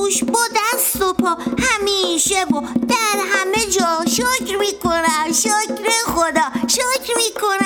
گوش با دست و پا همیشه و در همه جا شکر میکنم، شکر خدا، شکر میکنم.